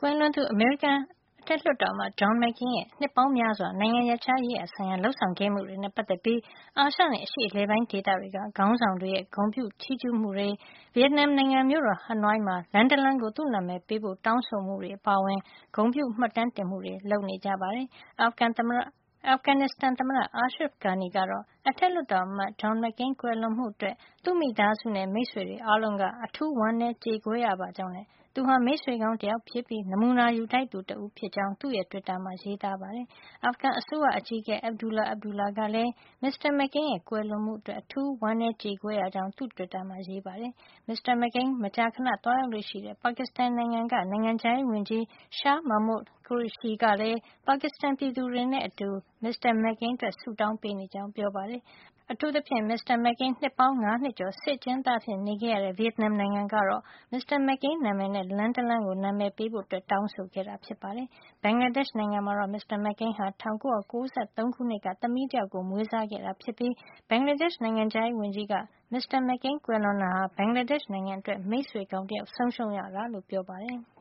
ကွယ်လွန်သူ အမေရိကန်အထက်လွှတ်တော်အမတ် John McCain ရဲ့ နှစ်ပေါင်းများစွာ နိုင်ငံရပ်ခြားရေးရာဆိုင်ရာ လုပ်ဆောင်ခဲ့မှုတွေနဲ့ ပတ်သက်ပြီး အာရှနဲ့ အရှေ့အလယ်ပိုင်းဒေသတွေက ခေါင်းဆောင်တွေရဲ့ ဂုဏ်ပြုချီးကြူးမှုတွေ၊ ဗီယက်နမ်နိုင်ငံ မြို့တော် ဟနွိုင်းမှာ လမ်းတလမ်းကို သူ့နာမည်ပေးဖို့ တောင်းဆိုမှုတွေ အပါအဝင် ဂုဏ်ပြုမှတ်တမ်းတင်မှုတွေ လုပ်နေကြပါတယ်။ အာဖဂန်နစ္စတန်သမ္မတ Ashraf Ghani ကတော့ အထက်လွှတ်တော်အမတ် John McCain ကွယ်လွန်မှုအတွက် သူ့မိသားစုနဲ့ မိတ်ဆွေတွေအားလုံးက အထူးဝမ်းနည်းကြေကွဲရပါကြောင်းနဲ့ သူဟာ မိတ်ဆွေကောင်းတယောက်ဖြစ်ပြီး နမူနာယူထိုက်သူ တဦးဖြစ်ကြောင်း သူ့တွစ်တာမှာ ရေးသားပါတယ်။ အာဖဂန်အစိုးရအကြီးအကဲ Abdullah Abdullah ကလည်း မစ္စတာ McCain ရဲ့ ကွယ်လွန်မှုအတွက် အထူးဝမ်းနည်းကြေကွဲရကြောင်း သူ့တွစ်တာမှာ ရေးပါတယ်။ မစ္စတာ McCain မကြာခဏ သွားရောက်လေ့ရှိတဲ့ ပါကစ္စတန်နိုင်ငံက နိုင်ငံခြားရေးဝန်ကြီး Shah Mahmood Qureshi ကလည်း ပါကစ္စတန်ပြည်သူတွေနဲ့အတူ မစ္စတာ McCain အတွက် ဆုတောင်းပေးနေကြောင်း ပြောပါတယ်။ အထူးသဖြင့် မစ္စတာ McCain နှစ်ပေါင်း ၅ နှစ်ကျော် စစ်အကျဉ်းသားအဖြစ် နေခဲ့ရတဲ့ ဗီယက်နမ်နိုင်ငံကတော့ မစ္စတာ McCain နာမည်နဲ့ လမ်းတလမ်းကို နာမည်ပေးဖို့ တောင်းဆိုခဲ့တာ ဖြစ်ပါတယ်။ ဘင်္ဂလားဒေ့ရှ်နိုင်ငံမှာတော့ မစ္စတာ McCain ဟာ ၁၉၉၃ ခုနှစ်က သမီးတယောက်ကို မွေးစားခဲ့တာဖြစ်ပြီး ဘင်္ဂလားဒေ့ရှ် နိုင်ငံခြားရေးဝန်ကြီးက မစ္စတာ McCain ကွယ်လွန်တာဟာ ဘင်္ဂလားဒေ့ရှ်နိုင်ငံအတွက် မိတ်ဆွေကောင်းတယောက် ဆုံးရှုံးရတာလို့ ပြောပါတယ်။